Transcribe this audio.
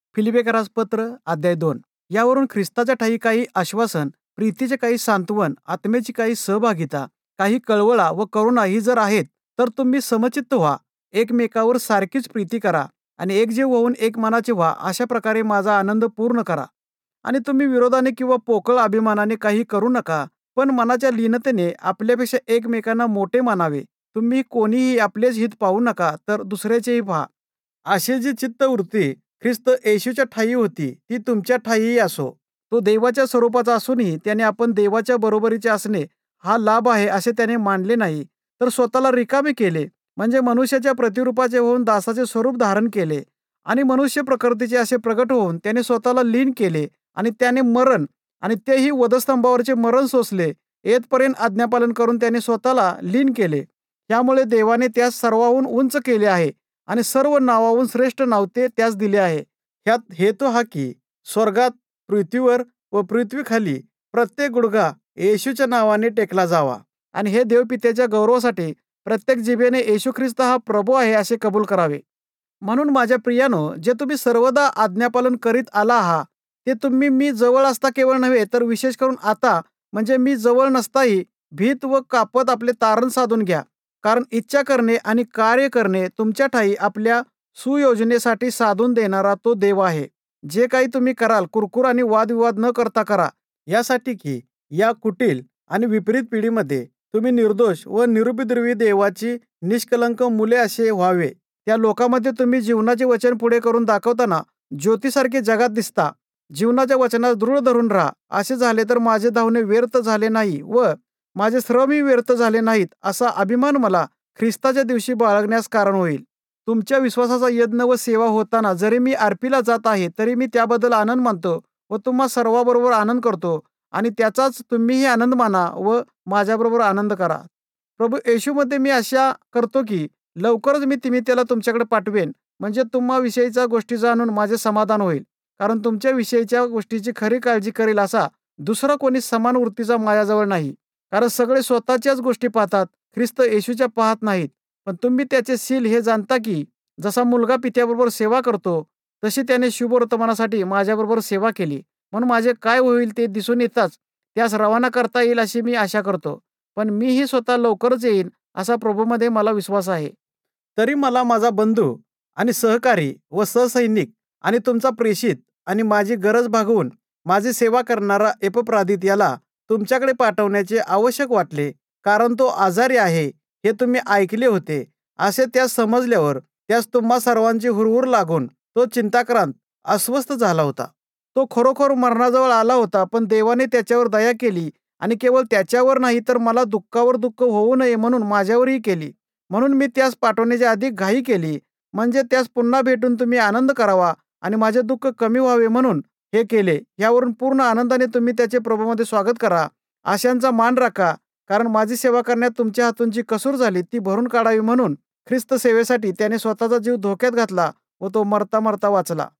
फिलिपेकरास पत्र अध्याय 2. यावरून ख्रिस्ताच्या ठायी काही आश्वासन, प्रीतीचे काही सांत्वन, आत्म्याची काही सहभागिता, काही कळवळा व करुणा ही जर आहेत, तर तुम्ही समचित्त व्हा, एकमेकावर सारखीच प्रीती करा आणि एकजीव होऊन एक मनाचे व्हा. अशा प्रकारे माझा आनंद पूर्ण करा. आणि तुम्ही विरोधाने किंवा पोकळ अभिमानाने काही करू नका, पण मनाच्या लीनतेने आपल्यापेक्षा एकमेकांना मोठे मानावे. तुम्ही कोणीही आपलेच हित पाहू नका, तर दुसऱ्याचेही पहा. अशी जी चित्तवृत्ती ख्रिस्त येशूच्या ठायी होती, ती तुमच्या ठायीही असो. तो देवाच्या स्वरूपाचा असूनही त्याने आपण देवाच्या बरोबरीचे असणे हा लाभ आहे असे त्याने मानले नाही, तर स्वतःला रिकामे केले, म्हणजे मनुष्याच्या प्रतिरूपाचे होऊन दासाचे स्वरूप धारण केले आणि मनुष्य प्रकृतीचे असे प्रगट होऊन त्याने स्वतःला लीन केले आणि त्याने मरण आणि तेही वधस्तंभावरचे मरण सोसले. येथपर्यंत आज्ञापालन करून त्याने स्वतःला लीन केले. त्यामुळे देवाने त्यास सर्वाहून उंच केले आहे आणि सर्व नावाहून श्रेष्ठ नाव ते त्यास दिले आहे. ह्यात हेतू हा की स्वर्गात, पृथ्वीवर व पृथ्वीखाली प्रत्येक गुडघा येशूच्या नावाने टेकला जावा आणि हे देवपित्याच्या गौरवासाठी प्रत्येक जिभेने येशू ख्रिस्त हा प्रभू आहे असे कबूल करावे. म्हणून माझ्या प्रियानो, जे तुम्ही सर्वदा आज्ञापालन करीत आला आहात, ते तुम्ही मी जवळ असता केवळ नव्हे, तर विशेष करून आता, म्हणजे मी जवळ नसताही भीत व कापत आपले तारण साधून घ्या. कारण इच्छा करणे आणि कार्य करणे तुमच्या ठायी आपल्या सुयोजनेसाठी साधून देणारा तो देव आहे. जे काही तुम्ही कराल, कुरकुर आणि वादविवाद न करता करा, यासाठी की या कुटील आणि विपरीत पिढीमध्ये तुम्ही निर्दोष व निरुपद्रवी देवाची निष्कलंक मुले असे व्हावे. त्या लोकांमध्ये तुम्ही जीवनाचे वचन पुढे करून दाखवताना ज्योतीसारखे जगात दिसता. जीवनाच्या वचनात दृढ धरून राहा. असे झाले तर माझे धावणे व्यर्थ झाले नाही व माझे श्रमही व्यर्थ झाले नाहीत, असा अभिमान मला ख्रिस्ताच्या दिवशी बाळगण्यास कारण होईल. तुमच्या विश्वासाचा यज्ञ व सेवा होताना जरी मी आरपीला जात आहे, तरी मी त्याबद्दल आनंद मानतो व तुम्हा सर्वाबरोबर आनंद करतो आणि त्याचाच तुम्हीही आनंद माना व माझ्याबरोबर आनंद करा. प्रभू येशूमध्ये मी आशा करतो की लवकरच मी तिमित्याला तुमच्याकडे पाठवेन, म्हणजे तुम्हा विषयीच्या गोष्टी जाणून माझे समाधान होईल. कारण तुमच्या विषयीच्या गोष्टीची खरी काळजी करेल असा दुसरा कोणी समान वृत्तीचा माझ्याजवळ नाही. कारण सगळे स्वतःच्याच गोष्टी पाहतात, ख्रिस्त येशूच्या पाहत नाहीत. पण तुम्ही त्याचे शील हे जाणता की जसा मुलगा पित्याबरोबर सेवा करतो, तशी त्याने शुभवर्तमानासाठी माझ्याबरोबर सेवा केली. म्हणून माझे काय होईल ते दिसून येताच त्यास रवाना करता येईल अशी मी आशा करतो. पण मीही स्वतः लवकरच येईन असा प्रभूमध्ये मला विश्वास आहे. तरी मला माझा बंधू आणि सहकारी व सहसैनिक आणि तुमचा प्रेषित आणि माझी गरज भागवून माझी सेवा करणारा एपफ्रादित याला तुमच्याकडे पाठवण्याचे आवश्यक वाटले, कारण तो आजारी आहे हे तुम्ही ऐकले होते. असे त्यास समजल्यावर त्यास तुम्हा सर्वांची हुरहुर लागून तो चिंताक्रांत अस्वस्थ झाला होता. तो खरोखर मरणाजवळ आला होता, पण देवाने त्याच्यावर दया केली आणि केवळ त्याच्यावर नाही, तर मला दुःखावर दुःख होऊ नये म्हणून माझ्यावरही केली. म्हणून मी त्यास पाठवण्याची अधिक घाई केली, म्हणजे त्यास पुन्हा भेटून तुम्ही आनंद करावा आणि माझे दुःख कमी व्हावे म्हणून हे केले. यावरून पूर्ण आनंदाने तुम्ही त्याचे प्रभूमध्ये स्वागत करा. आशांचा मान राखा, कारण माझी सेवा करण्यात तुमच्या हातून जी कसूर झाली ती भरून काढावी म्हणून ख्रिस्त सेवेसाठी त्याने स्वतःचा जीव धोक्यात घातला व तो मरता मरता वाचला.